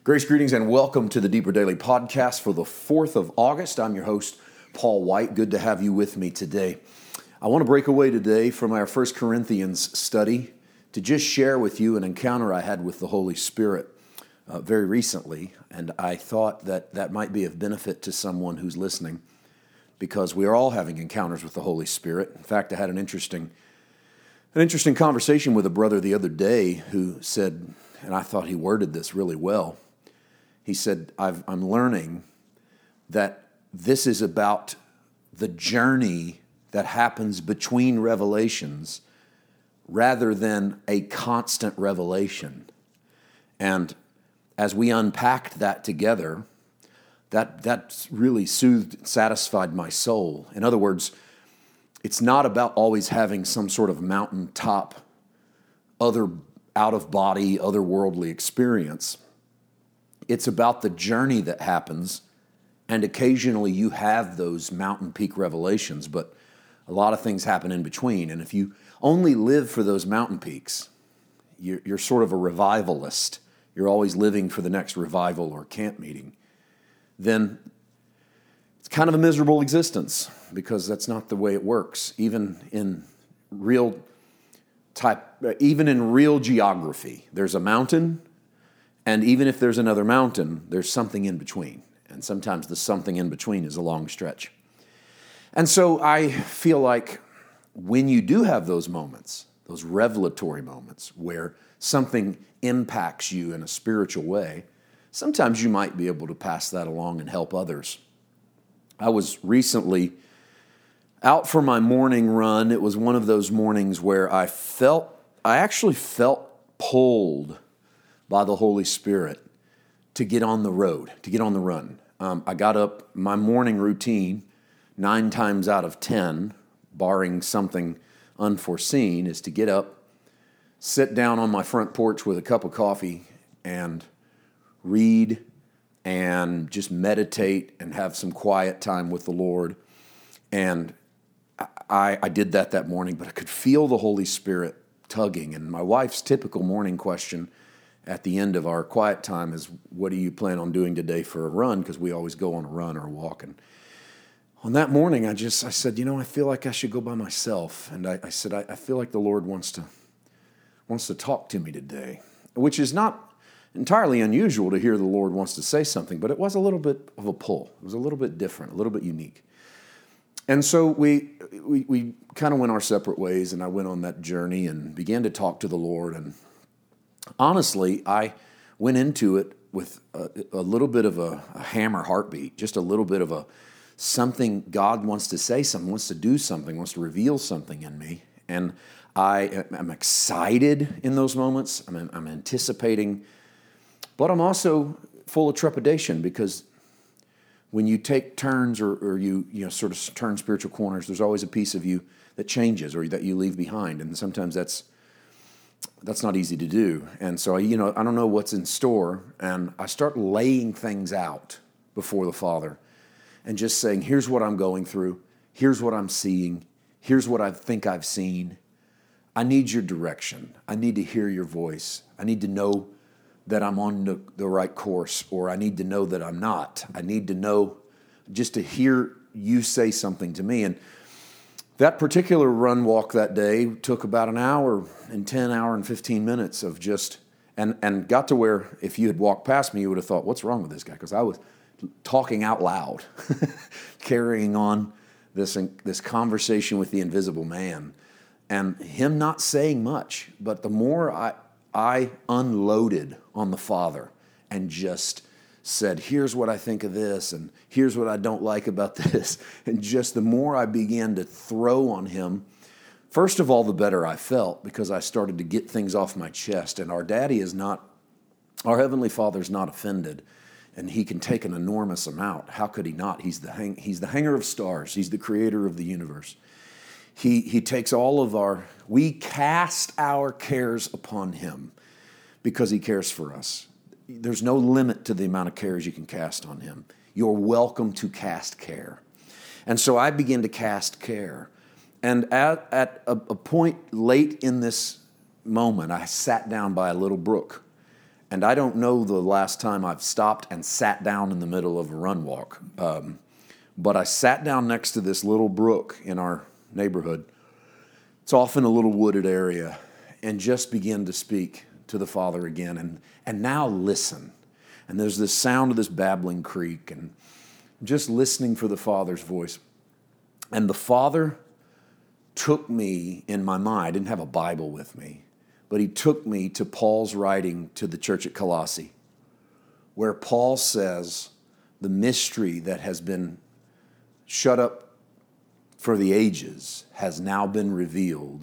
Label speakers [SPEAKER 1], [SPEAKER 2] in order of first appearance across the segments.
[SPEAKER 1] Grace, greetings, and welcome to the Deeper Daily Podcast for the 4th of August. I'm your host, Paul White. Good to have you with me today. I want to break away today from our 1 Corinthians study to just share with you an encounter I had with the Holy Spirit very recently, and I thought that might be of benefit to someone who's listening because we are all having encounters with the Holy Spirit. In fact, I had an interesting conversation with a brother the other day who said, and I thought he worded this really well. He said, I'm learning that this is about the journey that happens between revelations rather than a constant revelation. And as we unpacked that together, that really soothed, satisfied my soul. In other words, it's not about always having some sort of mountaintop, other out-of-body, otherworldly experience. It's about the journey that happens, and occasionally you have those mountain peak revelations, but a lot of things happen in between. And if you only live for those mountain peaks, you're sort of a revivalist. You're always living for the next revival or camp meeting. Then it's kind of a miserable existence because that's not the way it works. Even in real geography, there's a mountain. And even if there's another mountain, there's something in between. And sometimes the something in between is a long stretch. And so I feel like when you do have those moments, those revelatory moments where something impacts you in a spiritual way, sometimes you might be able to pass that along and help others. I was recently out for my morning run. It was one of those mornings where I actually felt pulled by the Holy Spirit to get on the road, to get on the run. I got up, my morning routine, 9 times out of 10, barring something unforeseen, is to get up, sit down on my front porch with a cup of coffee and read and just meditate and have some quiet time with the Lord. And I did that morning, but I could feel the Holy Spirit tugging. And my wife's typical morning question at the end of our quiet time is, what do you plan on doing today for a run? Because we always go on a run or a walk. And on that morning, I said, I feel like I should go by myself. And I said, I feel like the Lord wants to talk to me today, which is not entirely unusual to hear the Lord wants to say something, but it was a little bit of a pull. It was a little bit different, a little bit unique. And so we kind of went our separate ways, and I went on that journey and began to talk to the Lord. And honestly, I went into it with a little bit of a hammer heartbeat, just a little bit of something God wants to say something, wants to do something, wants to reveal something in me. And I am excited in those moments. I'm anticipating, but I'm also full of trepidation because when you take turns or you sort of turn spiritual corners, there's always a piece of you that changes or that you leave behind. And sometimes that's not easy to do. And so, I don't know what's in store. And I start laying things out before the Father and just saying, here's what I'm going through. Here's what I'm seeing. Here's what I think I've seen. I need your direction. I need to hear your voice. I need to know that I'm on the right course, or I need to know that I'm not. I need to know just to hear you say something to me. And that particular run walk that day took about an hour and 15 minutes of just, and got to where if you had walked past me, you would have thought, what's wrong with this guy? Because I was talking out loud, carrying on this conversation with the invisible man, and him not saying much. But the more I unloaded on the Father and just said, here's what I think of this, and here's what I don't like about this. And just the more I began to throw on him, first of all, the better I felt because I started to get things off my chest. And our Heavenly Father is not offended, and he can take an enormous amount. How could he not? He's the hanger of stars. He's the creator of the universe. He takes we cast our cares upon him because he cares for us. There's no limit to the amount of cares you can cast on him. You're welcome to cast care. And so I began to cast care. And at a point late in this moment, I sat down by a little brook And I don't know the last time I've stopped and sat down in the middle of a run walk. But I sat down next to this little brook in our neighborhood. It's often a little wooded area, and just began to speak to the Father again, and now listen. And there's this sound of this babbling creek, and just listening for the Father's voice. And the Father took me in my mind. I didn't have a Bible with me, but he took me to Paul's writing to the church at Colossae, where Paul says the mystery that has been shut up for the ages has now been revealed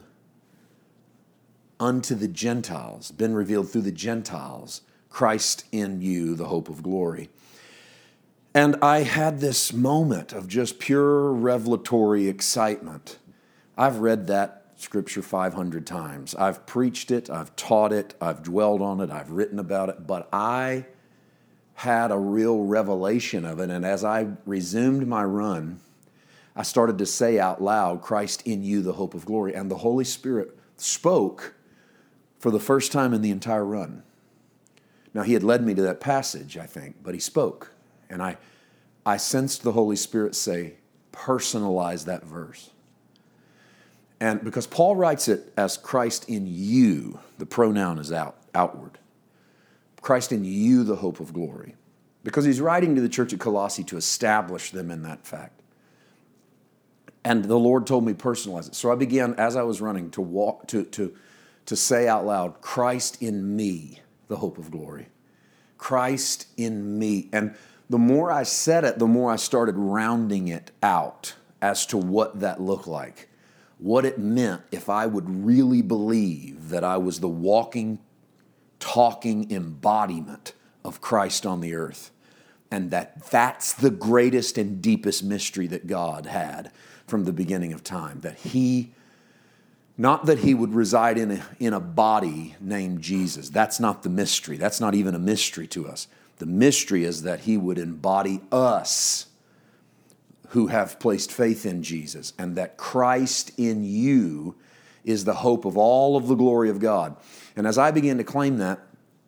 [SPEAKER 1] unto the Gentiles, been revealed through the Gentiles, Christ in you, the hope of glory. And I had this moment of just pure revelatory excitement. I've read that scripture 500 times. I've preached it, I've taught it, I've dwelled on it, I've written about it, but I had a real revelation of it. And as I resumed my run, I started to say out loud, Christ in you, the hope of glory. And the Holy Spirit spoke for the first time in the entire run. Now, he had led me to that passage, I think, but he spoke. And I sensed the Holy Spirit say, personalize that verse. And because Paul writes it as Christ in you, the pronoun is outward. Christ in you, the hope of glory. Because he's writing to the church at Colossae to establish them in that fact. And the Lord told me personalize it. So I began, as I was running, to walk, to say out loud, Christ in me, the hope of glory. Christ in me. And the more I said it, the more I started rounding it out as to what that looked like. What it meant if I would really believe that I was the walking, talking embodiment of Christ on the earth. And that's the greatest and deepest mystery that God had from the beginning of time. That not that he would reside in a body named Jesus. That's not the mystery. That's not even a mystery to us. The mystery is that he would embody us who have placed faith in Jesus, and that Christ in you is the hope of all of the glory of God. And as I began to claim that,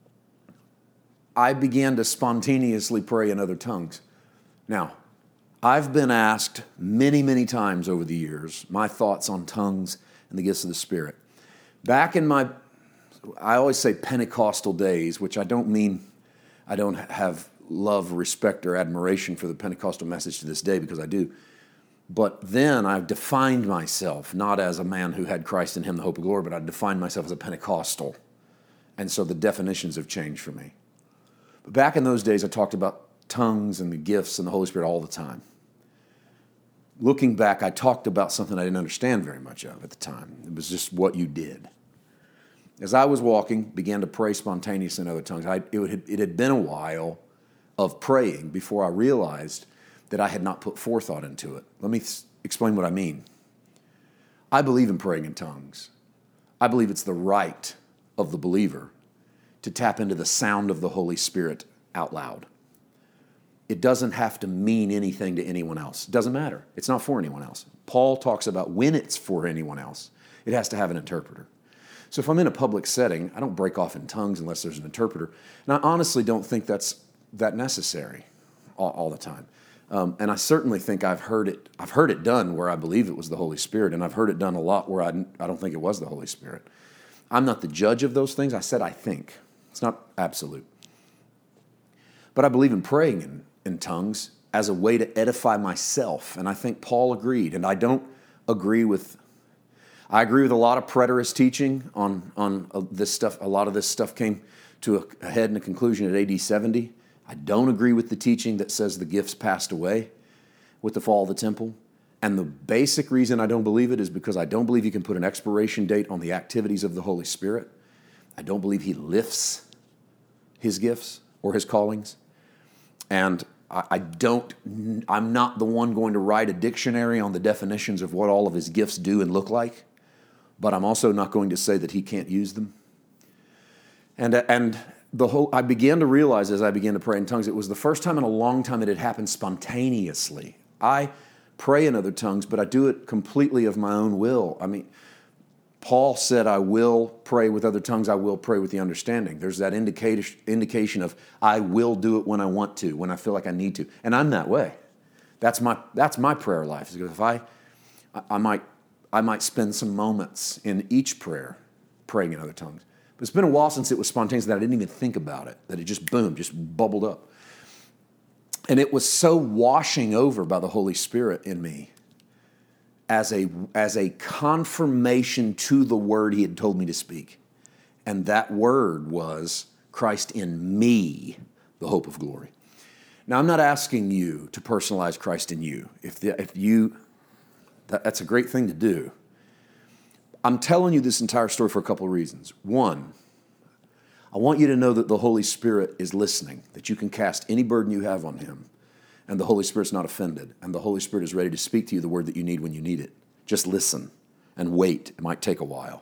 [SPEAKER 1] I began to spontaneously pray in other tongues. Now, I've been asked many, many times over the years my thoughts on tongues and the gifts of the Spirit. Back in I always say Pentecostal days, which I don't mean I don't have love, respect, or admiration for the Pentecostal message to this day, because I do. But then I've defined myself not as a man who had Christ in him, the hope of glory, but I defined myself as a Pentecostal. And so the definitions have changed for me. But back in those days, I talked about tongues and the gifts and the Holy Spirit all the time. Looking back, I talked about something I didn't understand very much of at the time. It was just what you did. As I was walking, began to pray spontaneously in other tongues. It had been a while of praying before I realized that I had not put forethought into it. Let me explain what I mean. I believe in praying in tongues. I believe it's the right of the believer to tap into the sound of the Holy Spirit out loud. It doesn't have to mean anything to anyone else. It doesn't matter. It's not for anyone else. Paul talks about when it's for anyone else, it has to have an interpreter. So if I'm in a public setting, I don't break off in tongues unless there's an interpreter. And I honestly don't think that's that necessary all the time. And I certainly think I've heard it done where I believe it was the Holy Spirit, and I've heard it done a lot where I don't think it was the Holy Spirit. I'm not the judge of those things. I said I think. It's not absolute. But I believe in praying in tongues as a way to edify myself, and I think Paul agreed. And I agree with a lot of preterist teaching on this stuff. A lot of this stuff came to a head and a conclusion at AD 70. I don't agree with the teaching that says the gifts passed away with the fall of the temple. And the basic reason I don't believe it is because I don't believe you can put an expiration date on the activities of the Holy Spirit. I don't believe he lifts his gifts or his callings. And I'm not the one going to write a dictionary on the definitions of what all of his gifts do and look like, but I'm also not going to say that he can't use them. And I began to realize as I began to pray in tongues, it was the first time in a long time it had happened spontaneously. I pray in other tongues, but I do it completely of my own will. I mean, Paul said, I will pray with other tongues, I will pray with the understanding. There's that indication of I will do it when I want to, when I feel like I need to. And I'm that way. That's my prayer life. If I might spend some moments in each prayer praying in other tongues. But it's been a while since it was spontaneous that I didn't even think about it, that it just boom, just bubbled up. And it was so washing over by the Holy Spirit in me as a confirmation to the word he had told me to speak. And that word was Christ in me, the hope of glory. Now, I'm not asking you to personalize Christ in you. That's a great thing to do. I'm telling you this entire story for a couple of reasons. One, I want you to know that the Holy Spirit is listening, that you can cast any burden you have on him, and the Holy Spirit's not offended, and the Holy Spirit is ready to speak to you the word that you need when you need it. Just listen and wait. It might take a while.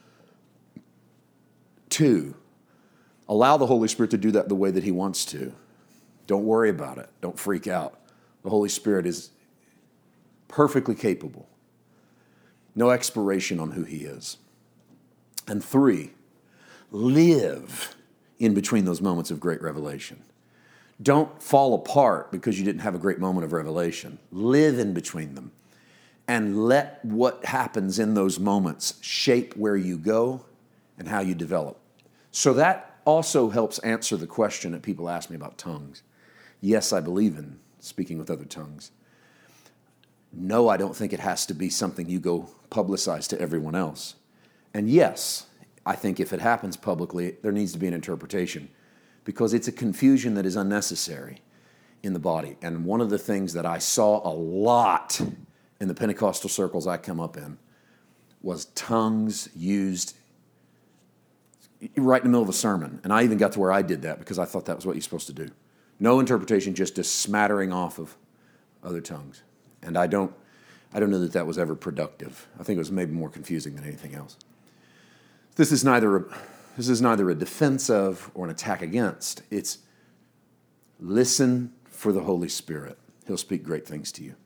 [SPEAKER 1] Two, allow the Holy Spirit to do that the way that he wants to. Don't worry about it. Don't freak out. The Holy Spirit is perfectly capable. No expiration on who he is. And three, live in between those moments of great revelation. Don't fall apart because you didn't have a great moment of revelation. Live in between them and let what happens in those moments shape where you go and how you develop. So that also helps answer the question that people ask me about tongues. Yes, I believe in speaking with other tongues. No, I don't think it has to be something you go publicize to everyone else. And yes, I think if it happens publicly, there needs to be an interpretation because it's a confusion that is unnecessary in the body. And one of the things that I saw a lot in the Pentecostal circles I come up in was tongues used right in the middle of a sermon. And I even got to where I did that because I thought that was what you're supposed to do. No interpretation, just a smattering off of other tongues. And I don't know that was ever productive. I think it was maybe more confusing than anything else. This is neither a defense of or an attack against. It's listen for the Holy Spirit. He'll speak great things to you.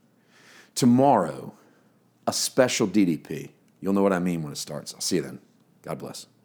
[SPEAKER 1] Tomorrow, a special DDP. You'll know what I mean when it starts. I'll see you then. God bless.